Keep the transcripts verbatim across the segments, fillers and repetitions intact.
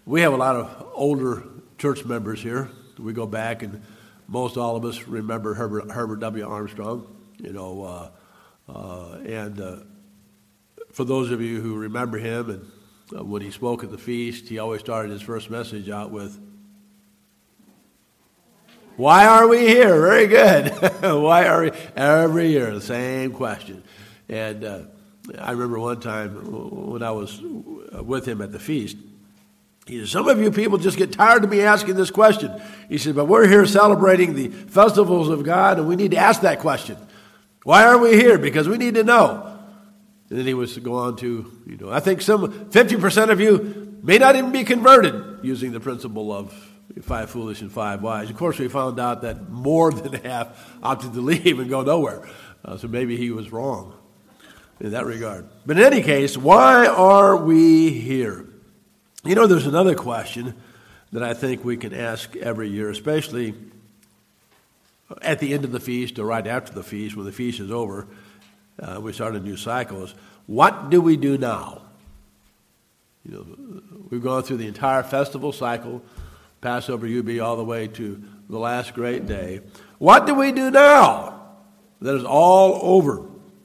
we have a lot of older church members here. We go back, and most all of us remember Herbert, Herbert W. Armstrong, you know, uh, uh, and uh, for those of you who remember him, and uh, when he spoke at the feast, he always started his first message out with, "Why are we here?" Very good. Why are we? Every year, the same question. And uh, I remember one time when I was with him at the feast, he said, "Some of you people just get tired of me asking this question." He said, "But we're here celebrating the festivals of God, and we need to ask that question. Why are we here? Because we need to know." And then he was to go on to, you know, I think some fifty percent of you may not even be converted using the principle of five foolish and five wise. Of course, we found out that more than half opted to leave and go nowhere. Uh, so maybe he was wrong in that regard. But in any case, why are we here? You know, there's another question that I think we can ask every year, especially at the end of the feast or right after the feast, when the feast is over. Uh, we start a new cycle. Is what do we do now? You know, we've gone through the entire festival cycle, Passover, U B, all the way to the last great day. What do we do now that is all over?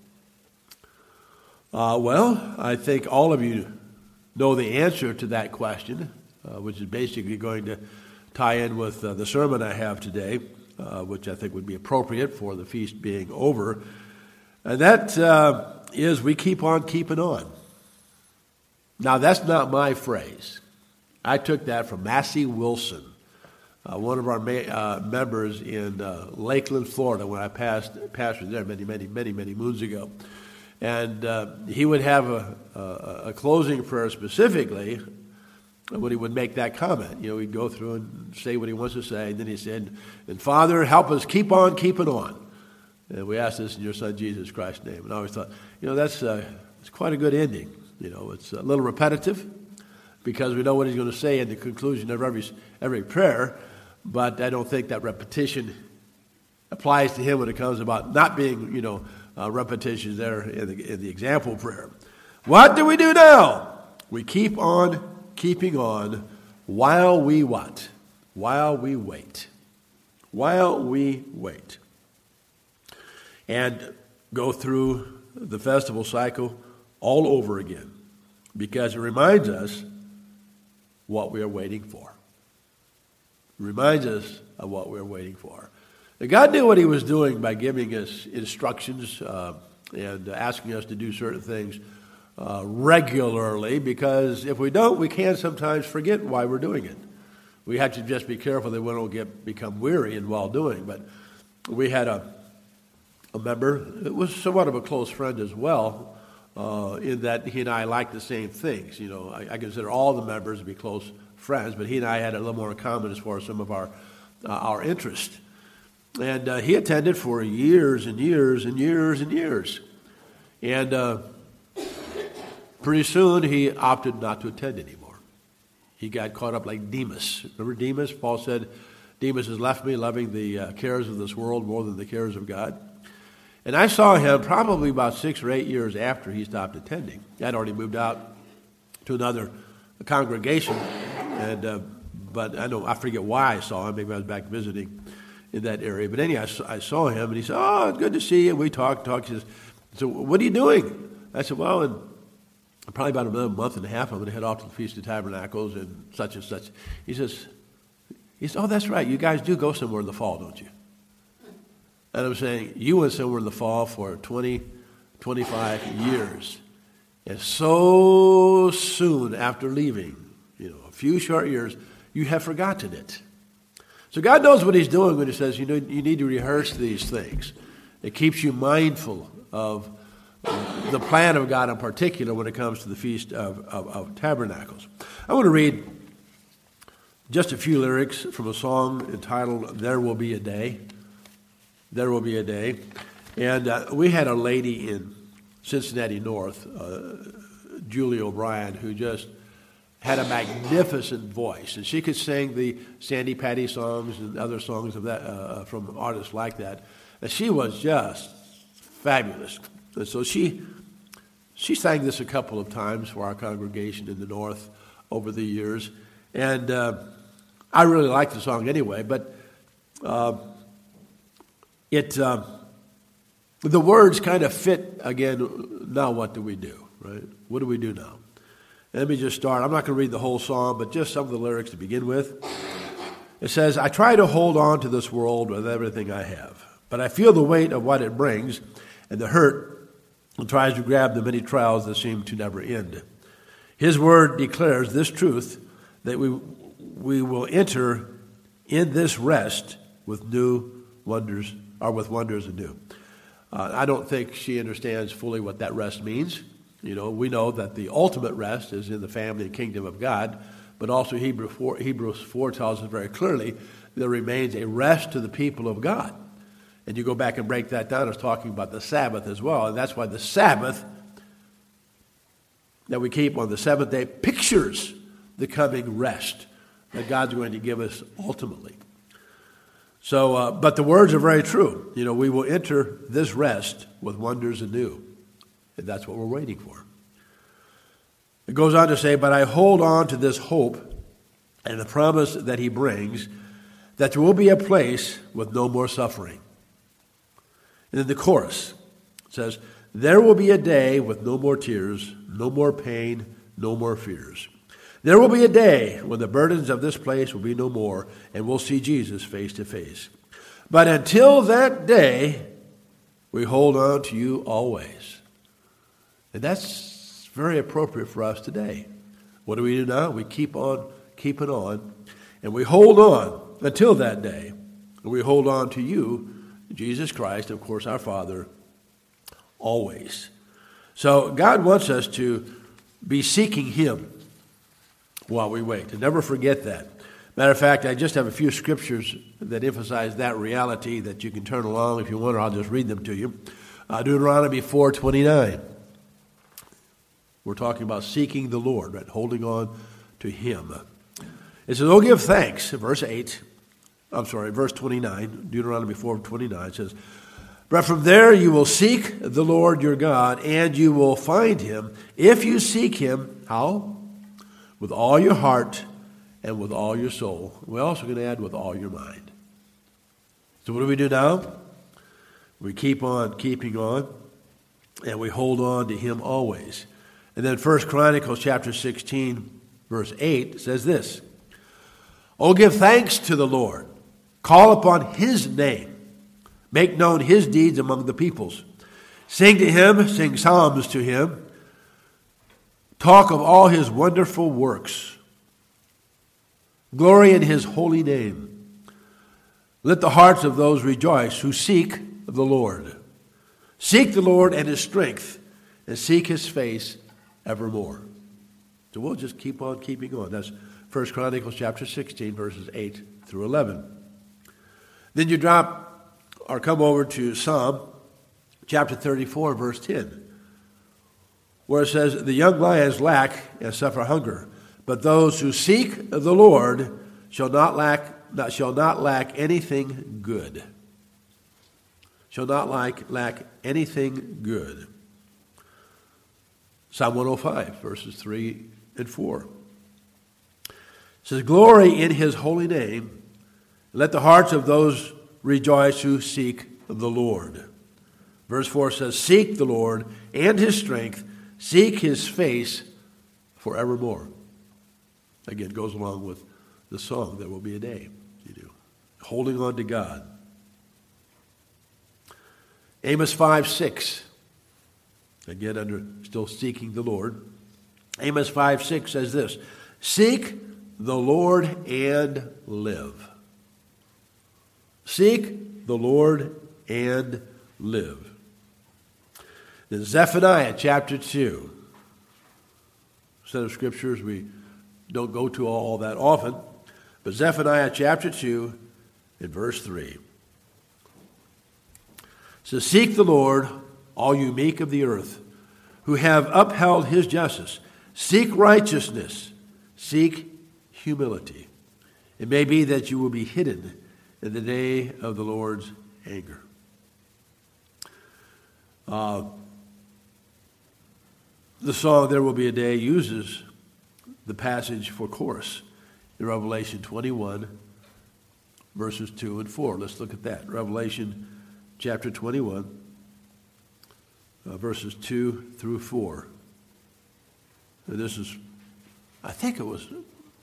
Uh, well, I think all of you know the answer to that question, uh, which is basically going to tie in with uh, the sermon I have today, uh, which I think would be appropriate for the feast being over. And that uh, is, we keep on keeping on. Now, that's not my phrase. I took that from Massey Wilson, uh, one of our ma- uh, members in uh, Lakeland, Florida, when I passed pastored there many, many, many, many moons ago. And uh, he would have a, a, a closing prayer specifically when he would make that comment. You know, he'd go through and say what he wants to say, and then he said, "And Father, help us keep on keeping on. And we ask this in your Son, Jesus Christ's name." And I always thought, you know, that's uh, it's quite a good ending. You know, it's a little repetitive because we know what he's going to say in the conclusion of every every prayer, but I don't think that repetition applies to him when it comes about not being, you know, uh, repetitions there in the, in the example prayer. What do we do now? We keep on keeping on while we what? While we wait. While we wait. And go through the festival cycle all over again, because it reminds us what we are waiting for. It reminds us of what we're waiting for. And God knew what he was doing by giving us instructions uh, and asking us to do certain things uh, regularly, because if we don't, we can sometimes forget why we're doing it. We have to just be careful that we don't get become weary in while doing. But we had a A member, it was somewhat of a close friend as well, uh, in that he and I liked the same things. You know, I, I consider all the members to be close friends, but he and I had a little more in common as far as some of our uh, our interests. And uh, he attended for years and years and years and years. And uh, pretty soon he opted not to attend anymore. He got caught up like Demas. Remember Demas? Paul said, "Demas has left me, loving the uh, cares of this world more than the cares of God." And I saw him probably about six or eight years after he stopped attending. I'd already moved out to another congregation, and uh, but I know I forget why I saw him. Maybe I was back visiting in that area. But anyway, I saw him, and he said, "Oh, it's good to see you." We talked, talked. He says, "So what are you doing?" I said, "Well, in probably about another month and a half, I'm going to head off to the Feast of Tabernacles and such and such." He says, "He says, oh, that's right. You guys do go somewhere in the fall, don't you?" And I'm saying, you went somewhere in the fall for twenty, twenty-five years. And so soon after leaving, you know, a few short years, you have forgotten it. So God knows what he's doing when he says, you know, you need to rehearse these things. It keeps you mindful of the plan of God in particular when it comes to the Feast of, of, of Tabernacles. I want to read just a few lyrics from a song entitled, "There Will Be a Day." There will be a day. And uh, we had a lady in Cincinnati North, uh, Julie O'Brien, who just had a magnificent voice. And she could sing the Sandy Patty songs and other songs of that uh, from artists like that. And she was just fabulous. And so she she sang this a couple of times for our congregation in the North over the years. And uh, I really like the song anyway, but uh, it uh, the words kind of fit, again, now what do we do, right? What do we do now? Let me just start. I'm not going to read the whole song, but just some of the lyrics to begin with. It says, I try to hold on to this world with everything I have, but I feel the weight of what it brings and the hurt and tries to grab the many trials that seem to never end. His word declares this truth, that we we will enter in this rest with new wonders, or with wonders anew. Uh, I don't think she understands fully what that rest means. You know, we know that the ultimate rest is in the family and kingdom of God, but also Hebrew four, Hebrews four tells us very clearly there remains a rest to the people of God. And you go back and break that down, it's talking about the Sabbath as well. And that's why the Sabbath that we keep on the seventh day pictures the coming rest that God's going to give us ultimately. So, uh, but the words are very true. You know, we will enter this rest with wonders anew. And that's what we're waiting for. It goes on to say, but I hold on to this hope and the promise that he brings, that there will be a place with no more suffering. And then the chorus says, there will be a day with no more tears, no more pain, no more fears. There will be a day when the burdens of this place will be no more, and we'll see Jesus face to face. But until that day, we hold on to you always. And that's very appropriate for us today. What do we do now? We keep on keeping on, and we hold on until that day. And we hold on to you, Jesus Christ, of course, our Father, always. So God wants us to be seeking him while we wait. And never forget that. Matter of fact, I just have a few scriptures that emphasize that reality that you can turn along if you want, or I'll just read them to you. Uh, Deuteronomy four twenty-nine. We're talking about seeking the Lord, right? Holding on to him. It says, oh, give thanks, verse eight. I'm sorry, verse twenty-nine, Deuteronomy four twenty-nine says, but from there you will seek the Lord your God, and you will find him if you seek him, how? With all your heart and with all your soul. We're also going to add with all your mind. So what do we do now? We keep on keeping on, and we hold on to him always. And then First Chronicles chapter sixteen, verse eight says this, oh, give thanks to the Lord. Call upon his name. Make known his deeds among the peoples. Sing to him, sing psalms to him. Talk of all his wonderful works. Glory in his holy name. Let the hearts of those rejoice who seek the Lord. Seek the Lord and his strength, and seek his face evermore. So we'll just keep on keeping on. That's First Chronicles chapter sixteen, verses eight through eleven. Then you drop or come over to Psalm chapter thirty-four, verse ten, where it says, the young lions lack and suffer hunger, but those who seek the Lord shall not lack, not, shall not lack anything good. Shall not lack, lack anything good. Psalm one oh five, verses three and four. It says, glory in his holy name. Let the hearts of those rejoice who seek the Lord. Verse four says, seek the Lord and his strength. Seek his face forevermore. Again, goes along with the song, there will be a day. You do. Holding on to God. Amos five six. Again, under still seeking the Lord. Amos five six says this, seek the Lord and live. Seek the Lord and live. Then Zephaniah chapter two. Set of scriptures we don't go to all that often. But Zephaniah chapter two and verse three. It says, seek the Lord, all you meek of the earth, who have upheld his justice. Seek righteousness. Seek humility. It may be that you will be hidden in the day of the Lord's anger. Uh, the song, There Will Be a Day, uses the passage for chorus in Revelation twenty-one, verses two and four. Let's look at that. Revelation chapter twenty-one, uh, verses two through four. And this is, I think it was,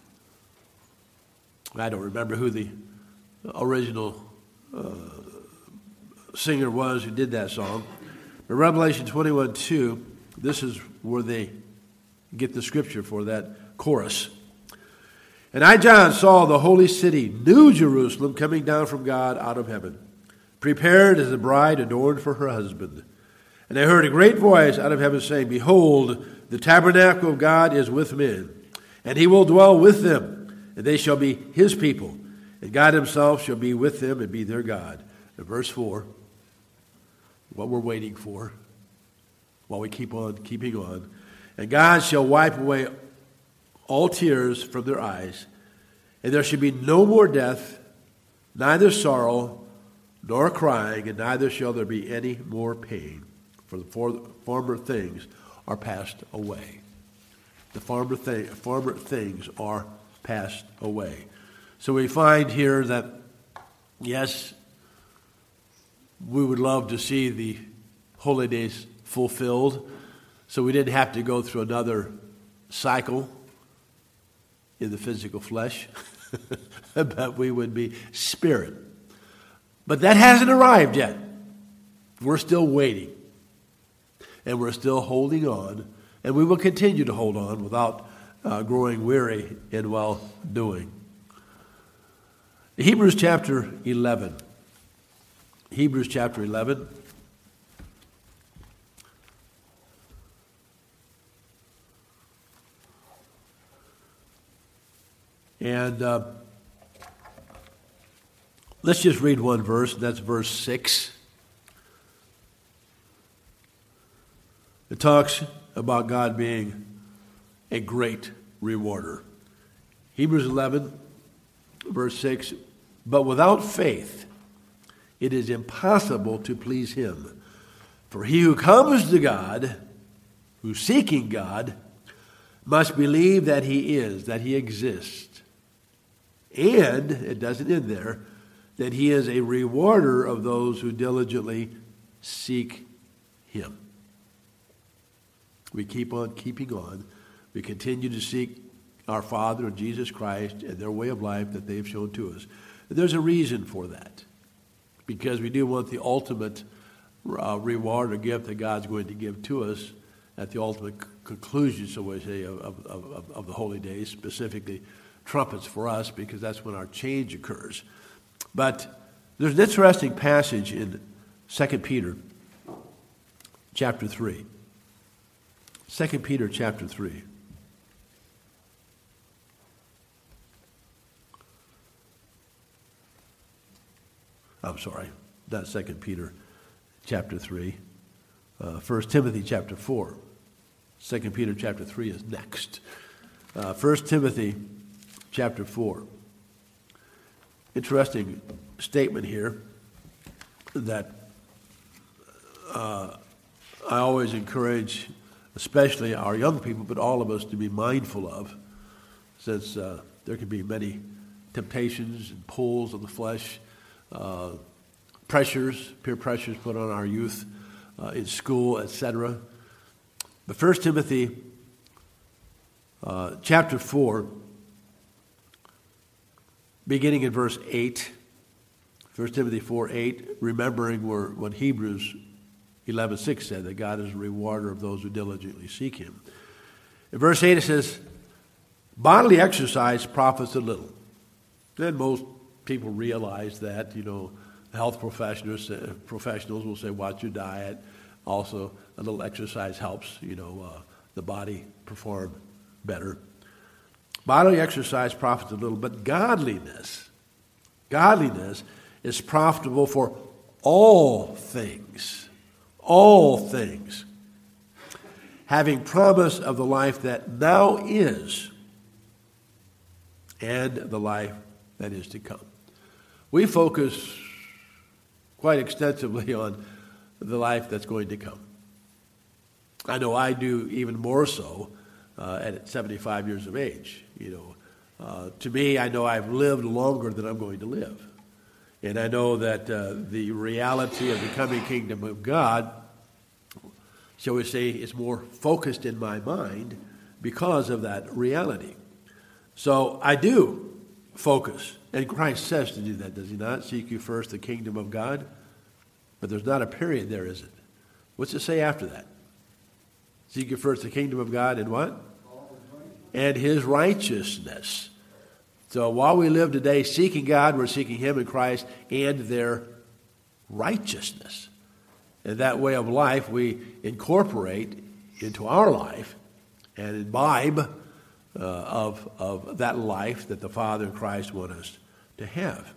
I don't remember who the original uh, singer was who did that song. But Revelation twenty-one two, this is where they get the scripture for that chorus. And I, John, saw the holy city, New Jerusalem, coming down from God out of heaven, prepared as a bride adorned for her husband. And I heard a great voice out of heaven saying, Behold, the tabernacle of God is with men, and he will dwell with them, and they shall be his people, and God himself shall be with them and be their God. And verse four, what we're waiting for, while we keep on keeping on. And God shall wipe away all tears from their eyes, and there shall be no more death, neither sorrow, nor crying, and neither shall there be any more pain, for the former things are passed away. The former, thing, former things are passed away. So we find here that, yes, we would love to see the holy days fulfilled, so we didn't have to go through another cycle in the physical flesh, but we would be spirit. But that hasn't arrived yet. We're still waiting, and we're still holding on, and we will continue to hold on without uh, growing weary in well-doing. Hebrews chapter eleven. Hebrews chapter eleven. And uh, let's just read one verse, and that's verse six. It talks about God being a great rewarder. Hebrews eleven, verse six, but without faith it is impossible to please him. For he who comes to God, who's seeking God, must believe that he is, that he exists. And, it doesn't end there, that he is a rewarder of those who diligently seek him. We keep on keeping on. We continue to seek our Father and Jesus Christ and their way of life that they've shown to us. And there's a reason for that. Because we do want the ultimate uh, reward or gift that God's going to give to us at the ultimate c- conclusion, so we say, of, of, of, of the holy days, specifically trumpets for us, because that's when our change occurs. But there's an interesting passage in Second Peter chapter three. Second Peter chapter three. I'm sorry, not Second Peter chapter three. Uh, First Timothy chapter four. Second Peter chapter three is next. Uh, First Timothy chapter four. Interesting statement here that uh, I always encourage, especially our young people, but all of us, to be mindful of, since uh, there can be many temptations and pulls of the flesh, uh, pressures, peer pressures put on our youth uh, in school, et cetera. But First Timothy uh, chapter four, beginning in verse eight, First Timothy four eight, remembering where, what Hebrews eleven six said, that God is a rewarder of those who diligently seek him. In verse eight it says, bodily exercise profits a little. And most people realize that, you know, health professionals, uh, professionals will say, watch your diet. Also, a little exercise helps, you know, uh, the body perform better. Bodily exercise profits a little, but godliness, godliness is profitable for all things, all things, having promise of the life that now is and the life that is to come. We focus quite extensively on the life that's going to come. I know I do even more so uh, at seventy-five years of age. You know, Uh, to me, I know I've lived longer than I'm going to live. And I know that uh, the reality of the coming kingdom of God, shall we say, is more focused in my mind because of that reality. So I do focus. And Christ says to do that, does he not? Seek you first the kingdom of God. But there's not a period there, is it? What's it say after that? Seek you first the kingdom of God and what? And his righteousness. So while we live today seeking God, we're seeking him and Christ and their righteousness. And that way of life we incorporate into our life and imbibe uh, of, of that life that the Father and Christ want us to have.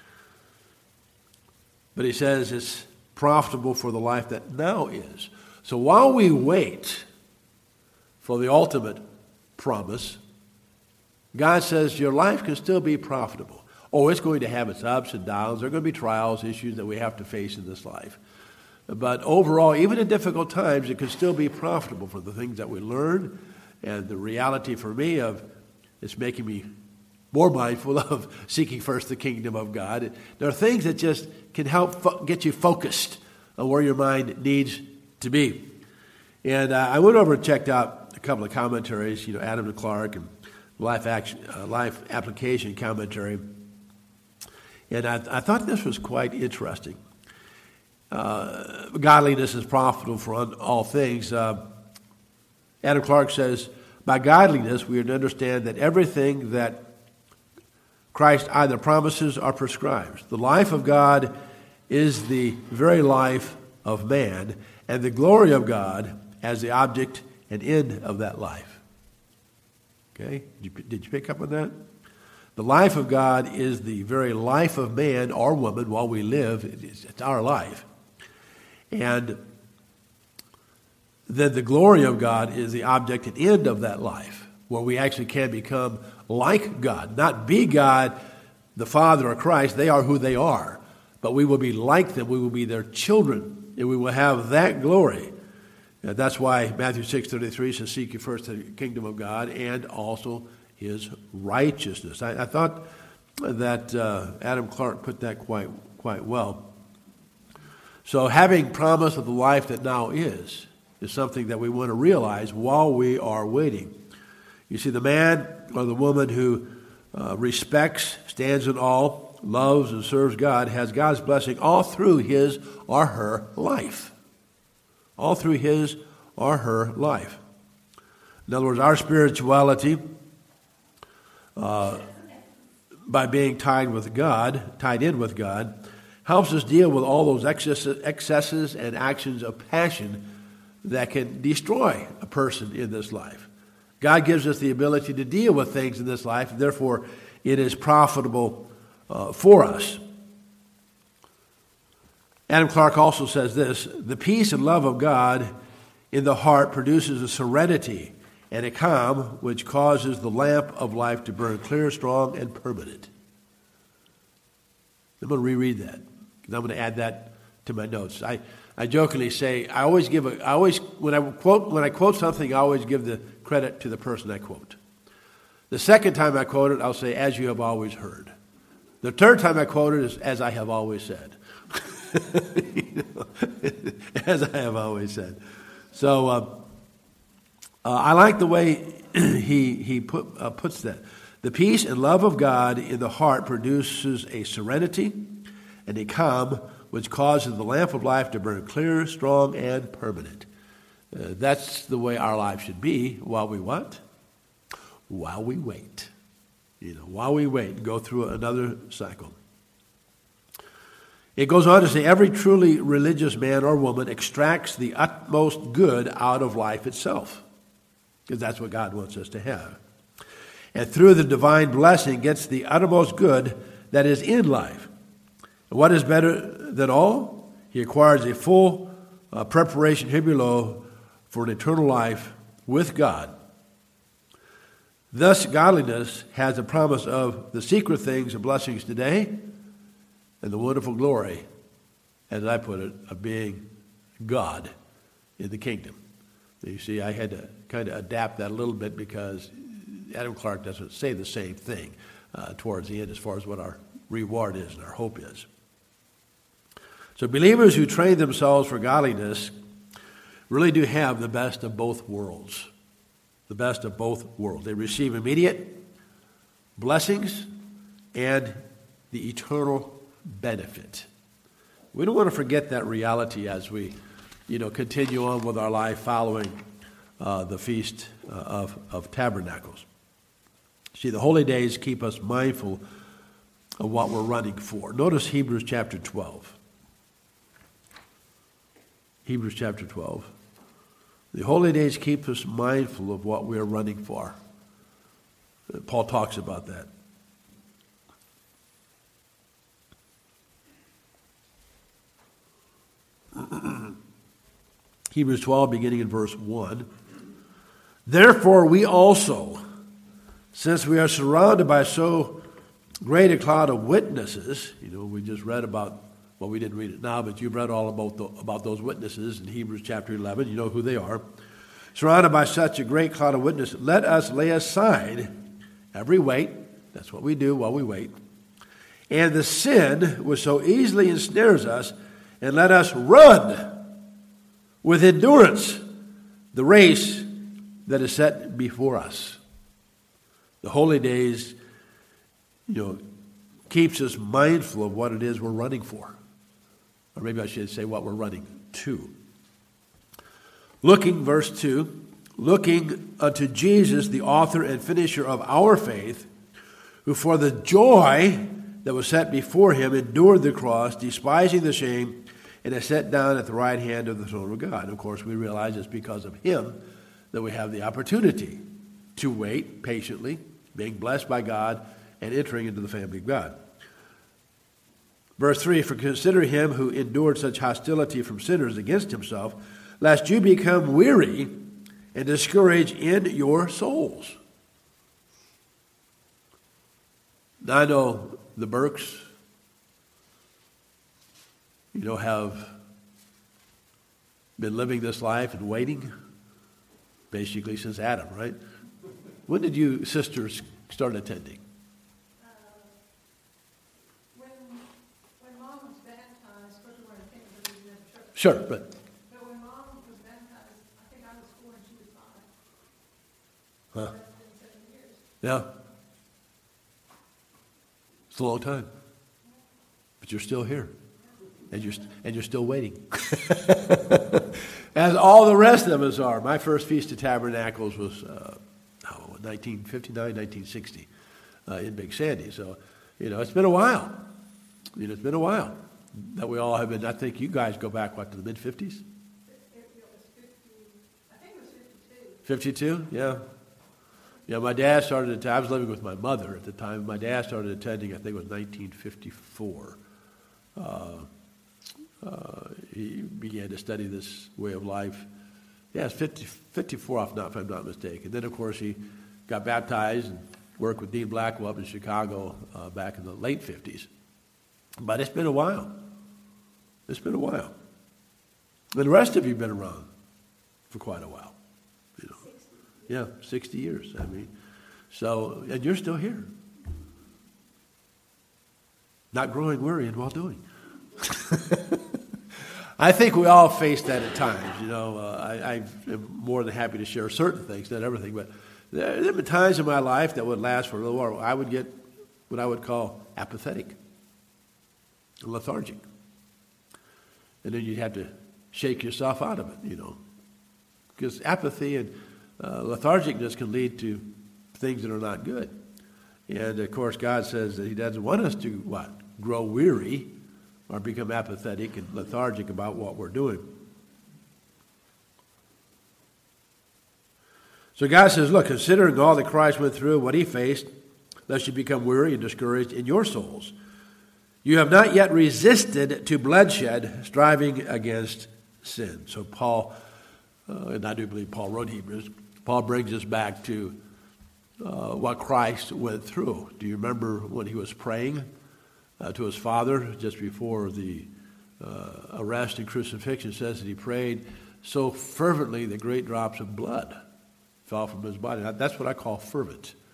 But he says it's profitable for the life that now is. So while we wait for the ultimate promise, God says your life can still be profitable. Oh, it's going to have its ups and downs. There are going to be trials, issues that we have to face in this life. But overall, even in difficult times, it can still be profitable for the things that we learn. And the reality for me of it's making me more mindful of seeking first the kingdom of God. There are things that just can help fo- get you focused on where your mind needs to be. And uh, I went over and checked out a couple of commentaries, you know, Adam and Clark and Life, action, uh, life Application Commentary. And I, I thought this was quite interesting. Uh, godliness is profitable for all things. Uh, Adam Clark says, by godliness we are to understand that everything that Christ either promises or prescribes. The life of God is the very life of man, and the glory of God as the object and end of that life. Okay? Did you, did you pick up on that? The life of God is the very life of man or woman while we live. It's, it's our life. And then the glory of God is the object and end of that life, where we actually can become like God. Not be God, the Father, or Christ. They are who they are. But we will be like them. We will be their children. And we will have that glory. And that's why Matthew six thirty-three says, seek ye first the kingdom of God and also his righteousness. I, I thought that uh, Adam Clark put that quite, quite well. So having promise of the life that now is, is something that we want to realize while we are waiting. You see, the man or the woman who uh, respects, stands in awe, loves, and serves God has God's blessing all through his or her life. All through his or her life. In other words, our spirituality, uh, by being tied with God, tied in with God, helps us deal with all those excesses, excesses and actions of passion that can destroy a person in this life. God gives us the ability to deal with things in this life, and therefore it is profitable uh, for us. Adam Clark also says this, the peace and love of God in the heart produces a serenity and a calm which causes the lamp of life to burn clear, strong, and permanent. I'm going to reread that, because I'm going to add that to my notes. I, I jokingly say, I always give a, I always, when I quote, when I quote something, I always give the credit to the person I quote. The second time I quote it, I'll say, as you have always heard. The third time I quote it is, as I have always said. You know, as I have always said. So uh, uh, I like the way he he put, uh, puts that. The peace and love of God in the heart produces a serenity and a calm which causes the lamp of life to burn clear, strong, and permanent. Uh, that's the way our life should be while we what? While we wait. You know, while we wait and go through another cycle. It goes on to say, every truly religious man or woman extracts the utmost good out of life itself, because that's what God wants us to have. And through the divine blessing gets the uttermost good that is in life. And what is better than all? He acquires a full uh, preparation here below for an eternal life with God. Thus, godliness has the promise of the secret things and blessings today, and the wonderful glory, as I put it, of being God in the kingdom. You see, I had to kind of adapt that a little bit because Adam Clark doesn't say the same thing uh, towards the end as far as what our reward is and our hope is. So believers who train themselves for godliness really do have the best of both worlds. The best of both worlds. They receive immediate blessings and the eternal benefit. We don't want to forget that reality as we, you know, continue on with our life following uh, the Feast uh, of, of Tabernacles. See, the holy days keep us mindful of what we're running for. Notice Hebrews chapter twelve. Hebrews chapter twelve. The holy days keep us mindful of what we are running for. Paul talks about that. Hebrews twelve, beginning in verse one. Therefore we also, since we are surrounded by so great a cloud of witnesses, you know, we just read about, well, we didn't read it now, but you've read all about, the, about those witnesses in Hebrews chapter eleven. You know who they are. Surrounded by such a great cloud of witnesses, let us lay aside every weight, that's what we do while we wait, and the sin which so easily ensnares us, and let us run with endurance the race that is set before us. The holy days, you know, keeps us mindful of what it is we're running for. Or maybe I should say what we're running to. Looking, verse two, looking unto Jesus, the author and finisher of our faith, who for the joy that was set before him endured the cross, despising the shame, and is set down at the right hand of the throne of God. And of course, we realize it's because of him that we have the opportunity to wait patiently, being blessed by God, and entering into the family of God. Verse three, for consider him who endured such hostility from sinners against himself, lest you become weary and discouraged in your souls. Now I know the Burks, you know, have been living this life and waiting basically since Adam, right? When did you sisters start attending? Uh, when, when Mom was baptized, first of all, I can't believe in the church. Sure, but... But when Mom was baptized, I think I was four and she was five. Huh. That's been seven years. Yeah. It's a long time. But you're still here. And you're, and you're still waiting. As all the rest of us are. My first Feast of Tabernacles was uh, oh, nineteen fifty-nine, nineteen sixty uh, in Big Sandy. So, you know, it's been a while. You know, it's been a while that we all have been. I think you guys go back, what, to the mid-fifties? It, it was fifty, I think it was fifty-two. fifty-two, yeah. Yeah, my dad started, I was living with my mother at the time. My dad started attending, I think it was nineteen fifty-four. Uh, uh, he began to study this way of life. Yeah, it's fifty, fifty-four, if, not, if I'm not mistaken. Then, of course, he got baptized and worked with Dean Blackwell up in Chicago uh, back in the late fifties. But it's been a while. It's been a while. And the rest of you have been around for quite a while. You know. Yeah, sixty years. I mean, so, and you're still here. Not growing weary in well doing. I think we all face that at times. You know, uh, I, I'm more than happy to share certain things, not everything, but there, there have been times in my life that would last for a little while. I would get what I would call apathetic, lethargic. And then you'd have to shake yourself out of it, you know. Because apathy and uh, lethargicness can lead to things that are not good. And, of course, God says that he doesn't want us to, what, grow weary or become apathetic and lethargic about what we're doing. So God says, look, considering all that Christ went through, what he faced, lest you become weary and discouraged in your souls. You have not yet resisted to bloodshed, striving against sin. So Paul, uh, and I do believe Paul wrote Hebrews, Paul brings us back to uh, what Christ went through. Do you remember when he was praying uh, to his Father just before the uh, arrest and crucifixion? It says that he prayed so fervently that great drops of blood fell from his body. Now, that's what I call fervent.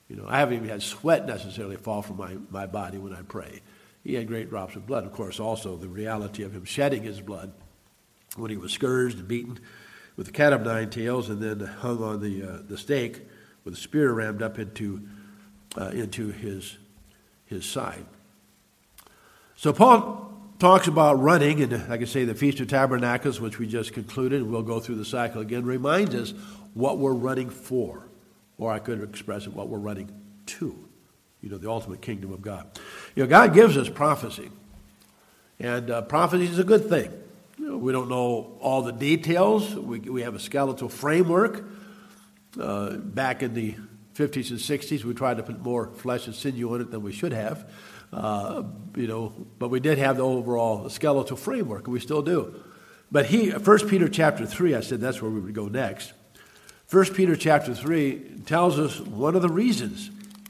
You know, I haven't even had sweat necessarily fall from my, my body when I pray. He had great drops of blood. Of course, also the reality of him shedding his blood when he was scourged and beaten with the cat of nine tails and then hung on the uh, the stake with a spear rammed up into uh, into his his side. So Paul talks about running, and like I say, the Feast of Tabernacles, which we just concluded, and we'll go through the cycle again, reminds us what we're running for. Or I could express it, what we're running to. You know, the ultimate kingdom of God. You know, God gives us prophecy. And uh, prophecy is a good thing. You know, we don't know all the details. We, we have a skeletal framework. Uh, back in the fifties and sixties, we tried to put more flesh and sinew in it than we should have. Uh, you know, but we did have the overall skeletal framework, and we still do. But he, First Peter chapter three, I said that's where we would go next. First Peter chapter three tells us one of the reasons,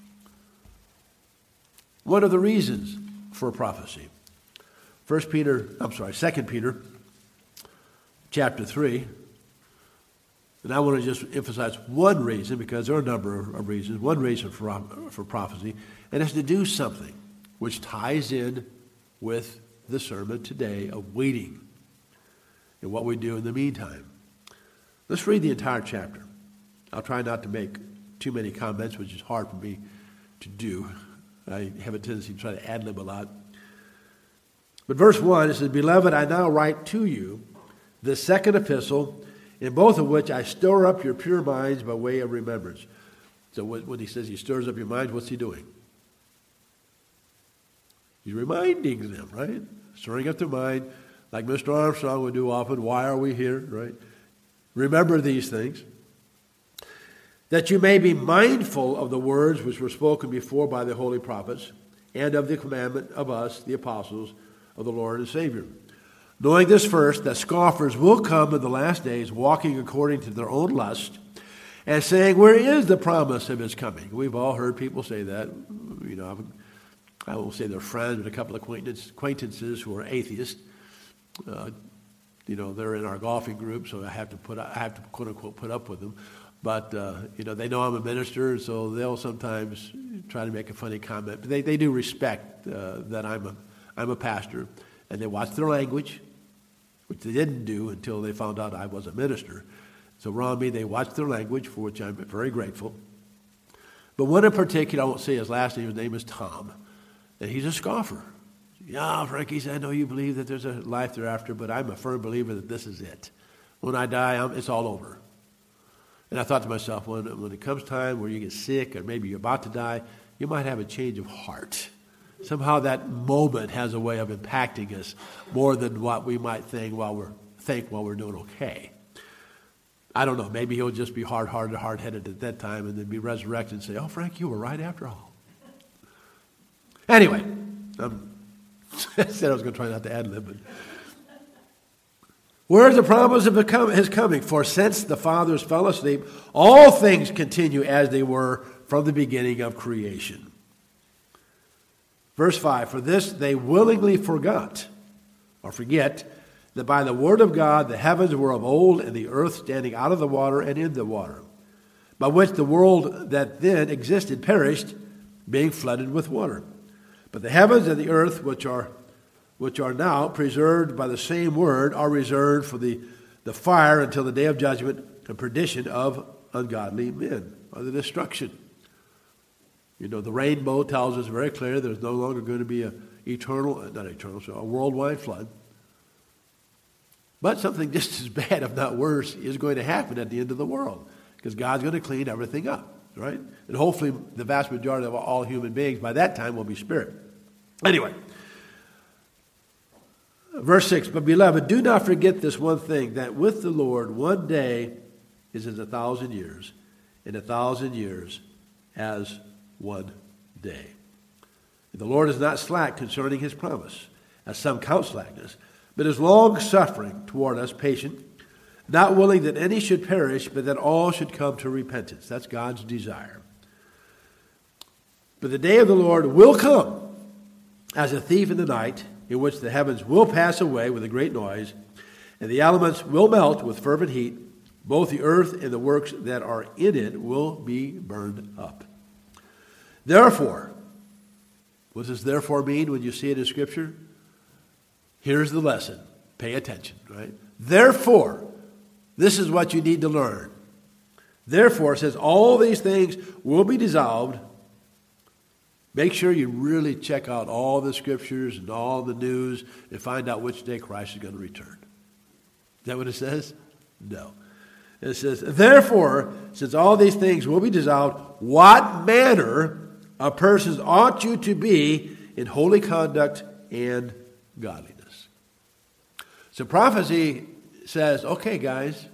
one of the reasons for prophecy. First Peter, I'm sorry, Second Peter chapter three, and I want to just emphasize one reason, because there are a number of reasons, one reason for, for prophecy, and it's to do something which ties in with the sermon today of waiting and what we do in the meantime. Let's read the entire chapter. I'll try not to make too many comments, which is hard for me to do. I have a tendency to try to ad-lib a lot. But verse one, it says, Beloved, I now write to you the second epistle, in both of which I stir up your pure minds by way of remembrance. So when he says he stirs up your minds, what's he doing? He's reminding them, right? Stirring up their mind, like Mister Armstrong would do often. Why are we here, right? Remember these things, that you may be mindful of the words which were spoken before by the holy prophets, and of the commandment of us, the apostles of the Lord and Savior. Knowing this first, that scoffers will come in the last days, walking according to their own lust, and saying, where is the promise of his coming? We've all heard people say that. You know, I won't say they're friends, but a couple of acquaintances who are atheists. Uh, you know, they're in our golfing group, so I have to put, I have to quote unquote put up with them. But, uh, you know, they know I'm a minister, so they'll sometimes try to make a funny comment. But they, they do respect uh, that I'm a, I'm a pastor, and they watch their language, which they didn't do until they found out I was a minister. So around me, they watch their language, for which I'm very grateful. But one in particular, I won't say his last name, his name is Tom, and he's a scoffer. Yeah, Frankie said, I know you believe that there's a life thereafter, but I'm a firm believer that this is it. When I die, I'm, it's all over. And I thought to myself, when, when it comes time where you get sick or maybe you're about to die, you might have a change of heart. Somehow that moment has a way of impacting us more than what we might think while we're, think while we're doing okay. I don't know. Maybe he'll just be hard-hearted, hard-headed at that time and then be resurrected and say, oh, Frank, you were right after all. Anyway, um, I said I was going to try not to ad-lib, but where is the promise of his coming? For since the fathers fell asleep, all things continue as they were from the beginning of creation. Verse five, for this they willingly forgot, or forget, that by the word of God the heavens were of old, and the earth standing out of the water and in the water, by which the world that then existed perished, being flooded with water. But the heavens and the earth, which are which are now preserved by the same word, are reserved for the, the fire until the day of judgment and perdition of ungodly men, or the destruction. You know, the rainbow tells us very clearly there's no longer going to be a eternal, not eternal, so a worldwide flood. But something just as bad, if not worse, is going to happen at the end of the world, because God's going to clean everything up, right? And hopefully the vast majority of all human beings by that time will be spirit. Anyway, verse six, but beloved, do not forget this one thing, that with the Lord one day is as a thousand years, and a thousand years as one day. The Lord is not slack concerning his promise, as some count slackness, but is long-suffering toward us, patient, not willing that any should perish, but that all should come to repentance. That's God's desire. But the day of the Lord will come as a thief in the night, in which the heavens will pass away with a great noise, and the elements will melt with fervent heat. Both the earth and the works that are in it will be burned up. Therefore, what does therefore mean when you see it in Scripture? Here's the lesson. Pay attention, right? Therefore, this is what you need to learn. Therefore, it says, all these things will be dissolved. Make sure you really check out all the Scriptures and all the news and find out which day Christ is going to return. Is that what it says? No. It says, therefore, since all these things will be dissolved, what manner of persons ought you to be in holy conduct and godliness? So prophecy says, okay, guys,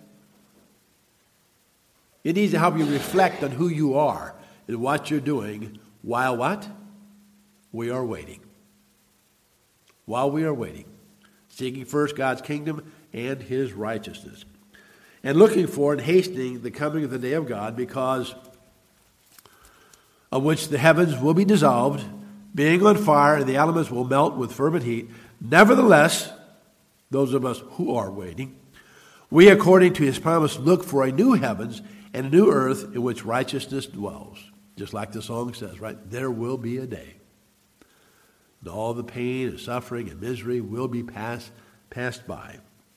it needs to help you reflect on who you are and what you're doing while what? We are waiting. While we are waiting. Seeking first God's kingdom and his righteousness. And looking for and hastening the coming of the day of God, because of which the heavens will be dissolved, being on fire, and the elements will melt with fervent heat. Nevertheless, those of us who are waiting, we, according to his promise, look for a new heavens and a new earth in which righteousness dwells. Just like the song says, right? There will be a day. And all the pain and suffering and misery will be passed, passed by.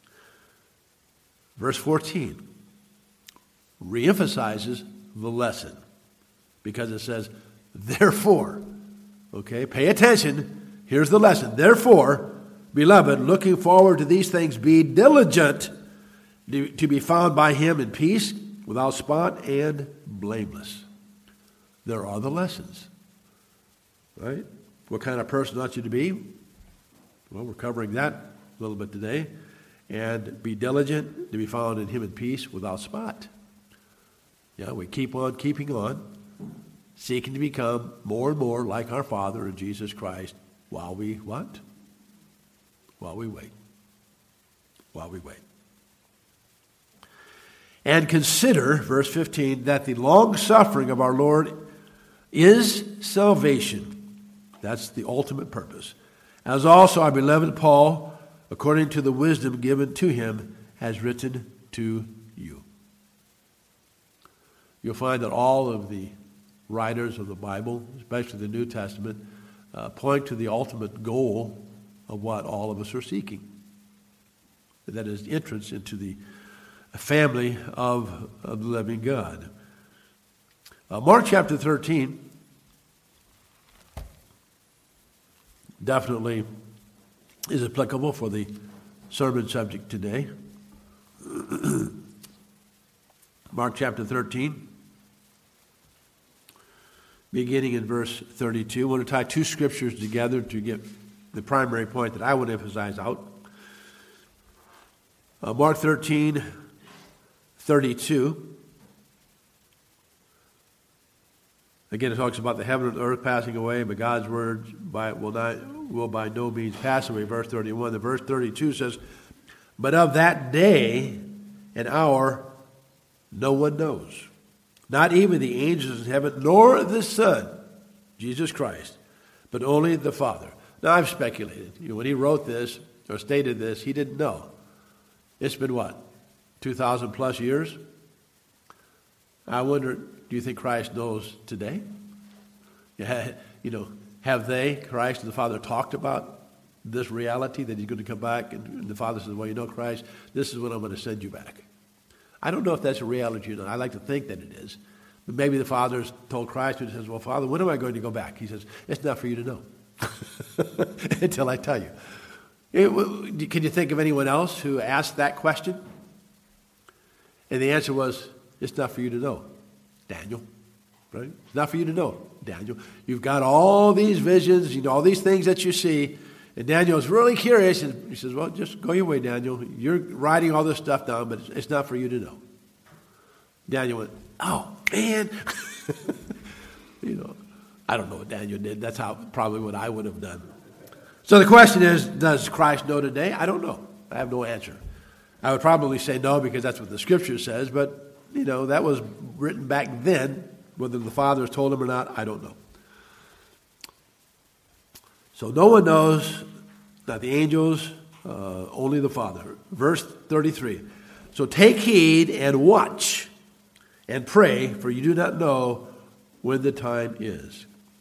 Verse fourteen reemphasizes the lesson because it says, therefore, okay, pay attention. Here's the lesson. Therefore, beloved, looking forward to these things, be diligent to, to be found by him in peace, without spot and blameless. There are the lessons, right? What kind of person ought you to be? Well, we're covering that a little bit today. And be diligent to be found in him in peace without spot. Yeah, we keep on keeping on, seeking to become more and more like our Father in Jesus Christ while we what? While we wait. While we wait. And consider, verse fifteen, that the long suffering of our Lord is salvation. That's the ultimate purpose. As also our beloved Paul, according to the wisdom given to him, has written to you. You'll find that all of the writers of the Bible, especially the New Testament, uh, point to the ultimate goal of what all of us are seeking. That is entrance into the family of, of the living God. Uh, Mark chapter thirteen definitely is applicable for the sermon subject today. Mark chapter thirteen, beginning in verse thirty-two. I want to tie two scriptures together to get the primary point that I would emphasize out. Uh, Mark thirteen, thirty-two. Again, it talks about the heaven and earth passing away, but God's word by, will not will by no means pass away. Verse thirty-one. The verse thirty-two says, but of that day and hour no one knows, not even the angels in heaven, nor the Son, Jesus Christ, but only the Father. Now, I've speculated. You know, when he wrote this or stated this, he didn't know. It's been what? two thousand plus years? I wonder, do you think Christ knows today? Yeah, you know, have they, Christ and the Father, talked about this reality that he's going to come back? And the Father says, well, you know, Christ, this is when I'm going to send you back. I don't know if that's a reality or not. I like to think that it is. But maybe the Father's told Christ, and says, well, Father, when am I going to go back? He says, it's not for you to know until I tell you. It, can you think of anyone else who asked that question? And the answer was, it's not for you to know, Daniel. Right? It's not for you to know, Daniel. You've got all these visions, you know, all these things that you see. And Daniel's really curious. And he says, well, just go your way, Daniel. You're writing all this stuff down, but it's, it's not for you to know. Daniel went, oh, man. You know, I don't know what Daniel did. That's how probably what I would have done. So the question is, does Christ know today? I don't know. I have no answer. I would probably say no because that's what the Scripture says, but, you know, that was written back then. Whether the Father has told him or not, I don't know. So no one knows, not the angels, uh, only the Father. Verse thirty-three. So take heed and watch and pray, for you do not know when the time is.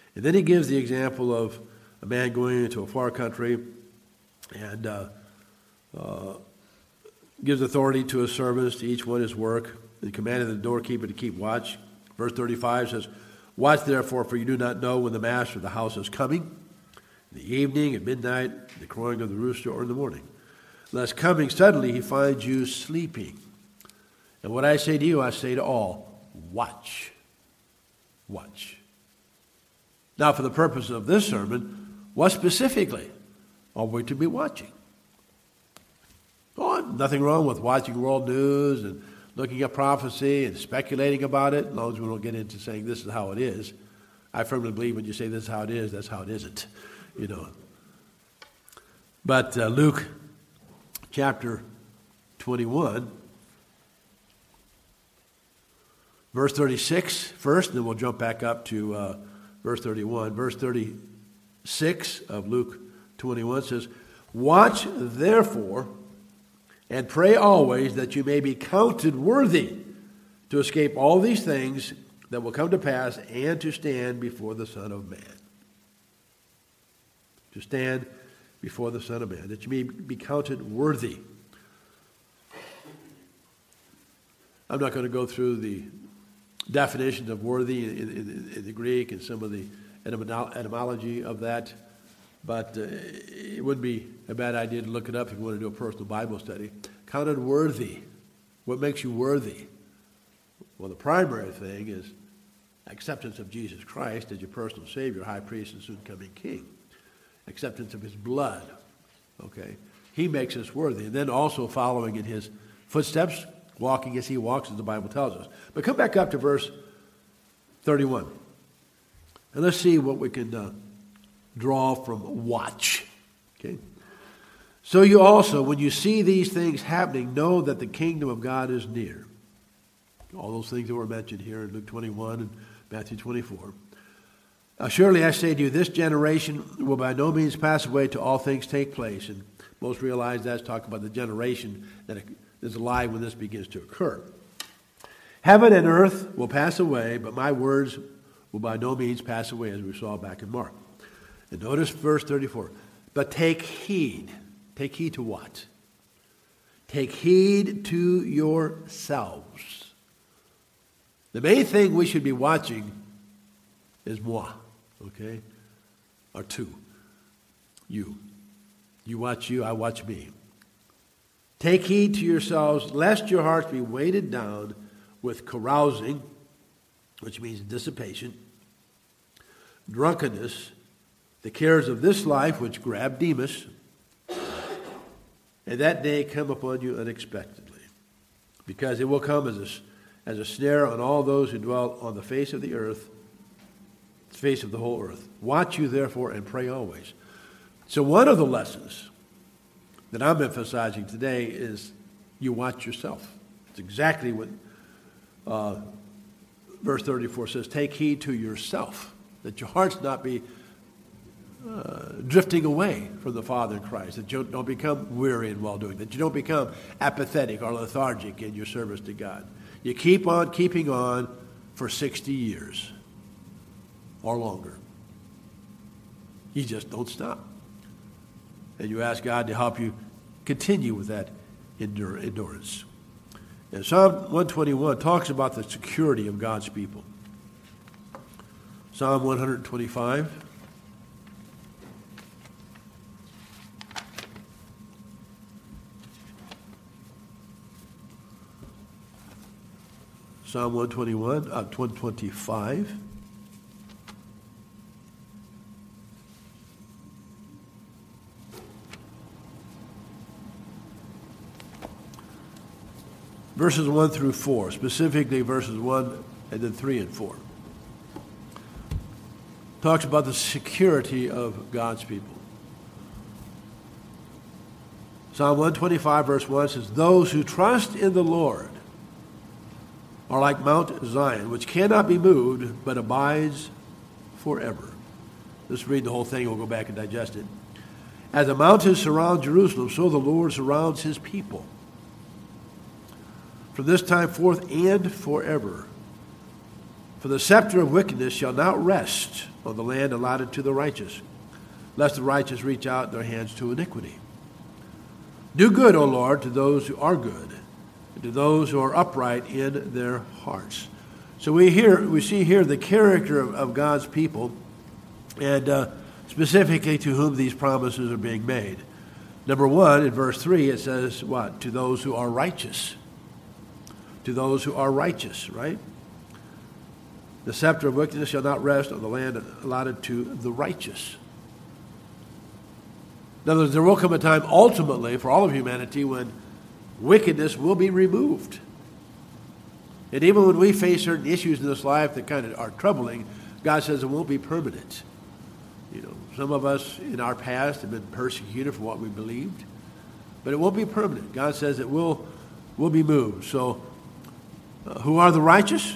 And then he gives the example of a man going into a far country and uh, uh, gives authority to his servants, to each one his work, and commanded the doorkeeper to keep watch. Verse thirty-five says, "Watch therefore, for you do not know when the master of the house is coming, in the evening, at midnight, the crowing of the rooster, or in the morning, lest coming suddenly he finds you sleeping. And what I say to you, I say to all, watch." Watch. Now, for the purpose of this sermon, what specifically are we to be watching? Oh, nothing wrong with watching world news and looking at prophecy and speculating about it, as long as we don't get into saying this is how it is. I firmly believe when you say this is how it is, that's how it isn't, you know. But uh, Luke chapter twenty-one, verse thirty-six first, and then we'll jump back up to uh, verse thirty-one. Verse thirty-six of Luke twenty-one says, "Watch therefore and pray always that you may be counted worthy to escape all these things that will come to pass and to stand before the Son of Man." To stand before the Son of Man, that you may be counted worthy. I'm not going to go through the definitions of worthy in, in, in the Greek and some of the etymology of that, but uh, it wouldn't be a bad idea to look it up if you want to do a personal Bible study. Counted worthy. What makes you worthy? Well, the primary thing is acceptance of Jesus Christ as your personal Savior, High Priest, and soon-coming King. Acceptance of His blood. Okay? He makes us worthy. And then also following in His footsteps, walking as He walks, as the Bible tells us. But come back up to verse thirty-one. And let's see what we can uh, draw from watch. Okay? "So you also, when you see these things happening, know that the kingdom of God is near." All those things that were mentioned here in Luke twenty-one and Matthew twenty-four. "Surely I say to you, this generation will by no means pass away till all things take place." And most realize that's talking about the generation that is alive when this begins to occur. "Heaven and earth will pass away, but my words will by no means pass away," as we saw back in Mark. And notice verse thirty-four. "But take heed." Take heed to what? Take heed to yourselves. The main thing we should be watching is moi, okay? Or two. You. You watch you, I watch me. "Take heed to yourselves, lest your hearts be weighted down with carousing," which means dissipation, "drunkenness, the cares of this life which grab Demas, and that day come upon you unexpectedly, because it will come as a, as a snare on all those who dwell on the face of the earth, the face of the whole earth. Watch you therefore and pray always." So one of the lessons that I'm emphasizing today is you watch yourself. It's exactly what uh, verse thirty-four says. Take heed to yourself, that your hearts not be Uh, drifting away from the Father in Christ, that you don't become weary in well-doing, that you don't become apathetic or lethargic in your service to God. You keep on keeping on for sixty years or longer. You just don't stop. And you ask God to help you continue with that endur- endurance. And Psalm one twenty-one talks about the security of God's people. Psalm one twenty-five. Psalm one twenty-one, uh, one twenty-five. Verses one through four, specifically verses one and then three and four. Talks about the security of God's people. Psalm one twenty-five, verse one says, "Those who trust in the Lord are like Mount Zion, which cannot be moved, but abides forever." Let's read the whole thing. We'll go back and digest it. "As the mountains surround Jerusalem, so the Lord surrounds His people. From this time forth and forever. For the scepter of wickedness shall not rest on the land allotted to the righteous, lest the righteous reach out their hands to iniquity. Do good, O Lord, to those who are good, and to those who are upright in their hearts. So we hear, we see here the character of, of God's people, and uh, specifically to whom these promises are being made. Number one, in verse three, it says what? To those who are righteous. To those who are righteous, right? The scepter of wickedness shall not rest on the land allotted to the righteous. In other words, there will come a time ultimately for all of humanity when wickedness will be removed. And even when we face certain issues in this life that kind of are troubling, God says it won't be permanent. You know, some of us in our past have been persecuted for what we believed, but it won't be permanent. God says it will, will be moved. So, uh, who are the righteous?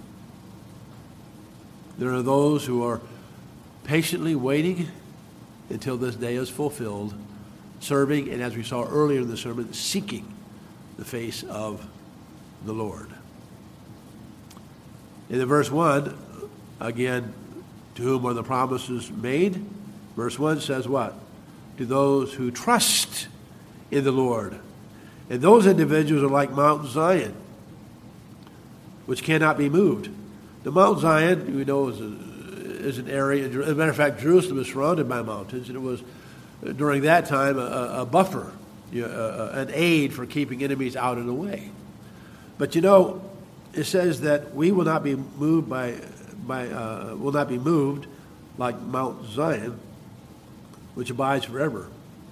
There are those who are patiently waiting until this day is fulfilled, serving, and as we saw earlier in the sermon, seeking the face of the Lord. In the verse one, again, to whom are the promises made? Verse one says what? To those who trust in the Lord. And those individuals are like Mount Zion, which cannot be moved. The Mount Zion, we know, is, a, is an area, as a matter of fact, Jerusalem is surrounded by mountains, and it was, during that time, a, a buffer, you know, a, an aid for keeping enemies out of the way. But you know, it says that we will not be moved by, by uh, will not be moved like Mount Zion, which abides forever.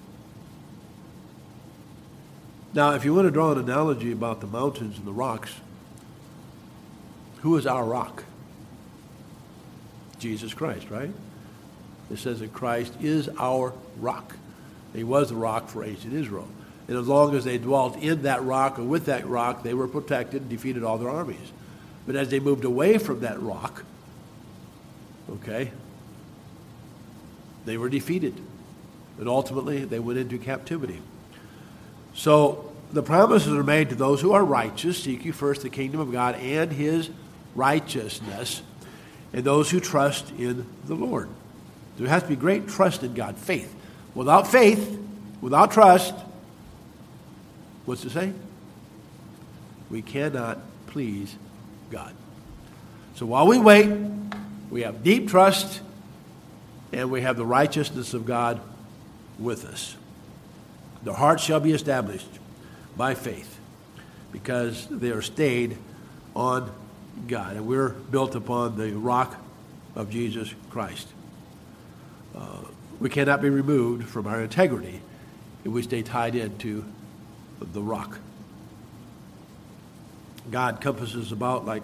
Now, if you want to draw an analogy about the mountains and the rocks, who is our rock? Jesus Christ, right? It says that Christ is our rock. He was the rock for ancient Israel. And as long as they dwelt in that rock or with that rock, they were protected and defeated all their armies. But as they moved away from that rock, okay, they were defeated. And ultimately, they went into captivity. So the promises are made to those who are righteous. Seek you first the kingdom of God and his righteousness, and those who trust in the Lord. There has to be great trust in God, faith. Without faith, without trust, what's it say? We cannot please God. So while we wait, we have deep trust, and we have the righteousness of God with us. Their hearts shall be established by faith, because they are stayed on God, and we're built upon the rock of Jesus Christ. Uh, we cannot be removed from our integrity if we stay tied into the rock. God compasses about like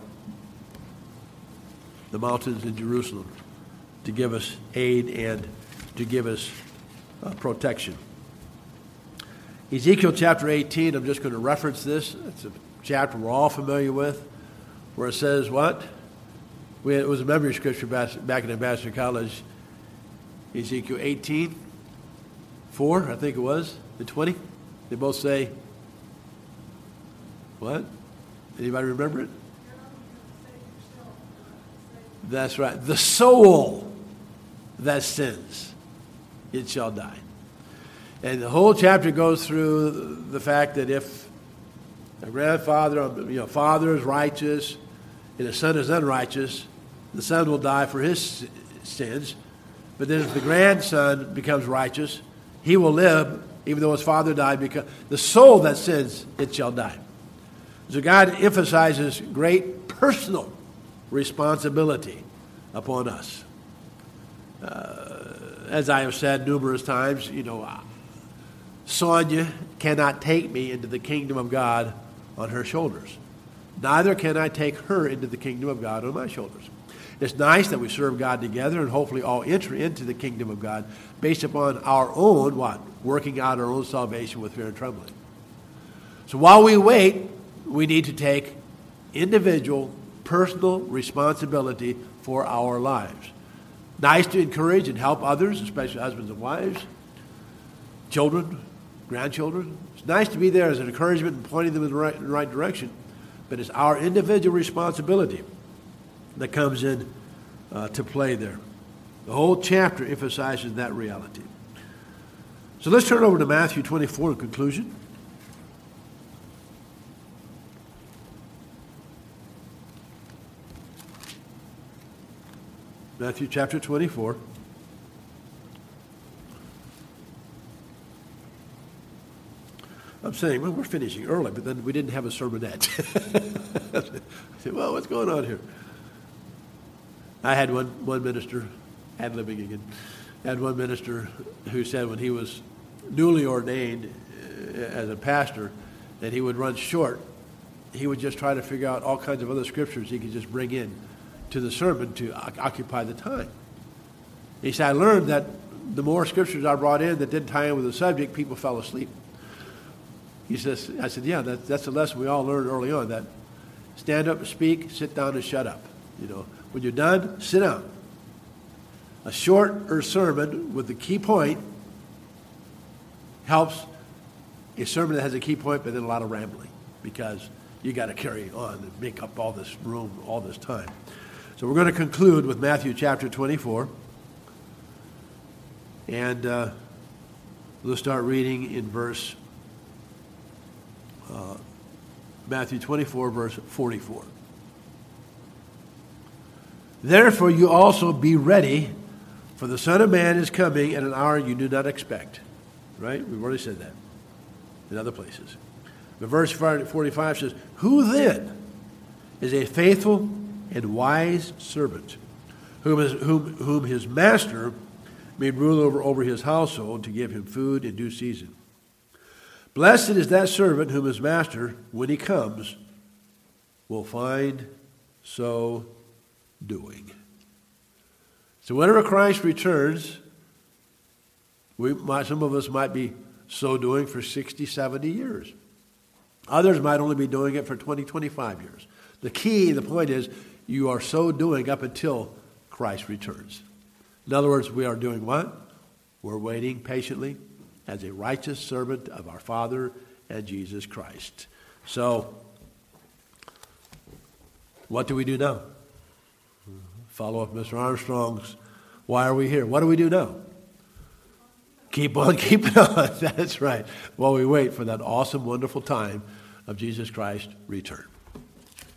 the mountains in Jerusalem to give us aid and to give us uh, protection. Ezekiel chapter eighteen, I'm just going to reference this. It's a chapter we're all familiar with, where it says what? We had, it was a memory scripture back in Ambassador College. Ezekiel eighteen, four, I think it was, and twenty. They both say, what? Anybody remember it? That's right. The soul that sins, it shall die. And the whole chapter goes through the fact that if a grandfather, you know, father is righteous and a son is unrighteous, the son will die for his sins. But then if the grandson becomes righteous, he will live even though his father died, because the soul that sins, it shall die. So God emphasizes great personal responsibility upon us. Uh, as I have said numerous times, you know, Sonia cannot take me into the kingdom of God on her shoulders. Neither can I take her into the kingdom of God on my shoulders. It's nice that we serve God together and hopefully all enter into the kingdom of God based upon our own, what? Working out our own salvation with fear and trembling. So while we wait, we need to take individual, personal responsibility for our lives. Nice to encourage and help others, especially husbands and wives, children, grandchildren. It's nice to be there as an encouragement and pointing them in the right, in the right direction, but it's our individual responsibility that comes in uh, to play there. The whole chapter emphasizes that reality. So let's turn over to Matthew twenty-four in conclusion. Matthew chapter twenty-four. I'm saying, well, we're finishing early, but then we didn't have a sermonette. I said, well, what's going on here? I had one, one minister, ad libbing again, had one minister who said when he was newly ordained uh, as a pastor, that he would run short. He would just try to figure out all kinds of other scriptures he could just bring in to the sermon to o- occupy the time. He said, I learned that the more scriptures I brought in that didn't tie in with the subject, people fell asleep. He says, I said, yeah, that, that's a lesson we all learned early on, that stand up and speak, sit down and shut up. You know, when you're done, sit down. A shorter sermon with the key point helps a sermon that has a key point, but then a lot of rambling, because you got to carry on and make up all this room, all this time. So we're going to conclude with Matthew chapter twenty-four. And uh, we'll start reading in verse Uh, Matthew twenty-four, verse forty-four. Therefore you also be ready, for the Son of Man is coming at an hour you do not expect. Right? We've already said that in other places. But verse forty-five says, who then is a faithful and wise servant, whom his, whom, whom his master made rule over, over his household to give him food in due season? Blessed is that servant whom his master, when he comes, will find so doing. So whenever Christ returns, we might, some of us might be so doing for sixty, seventy years. Others might only be doing it for twenty, twenty-five years. The key, the point is, you are so doing up until Christ returns. In other words, we are doing what? We're waiting patiently as a righteous servant of our Father and Jesus Christ. So, what do we do now? Follow up Mister Armstrong's, why are we here? What do we do now? Keep on keeping on. That's right. While we wait for that awesome, wonderful time of Jesus Christ's return.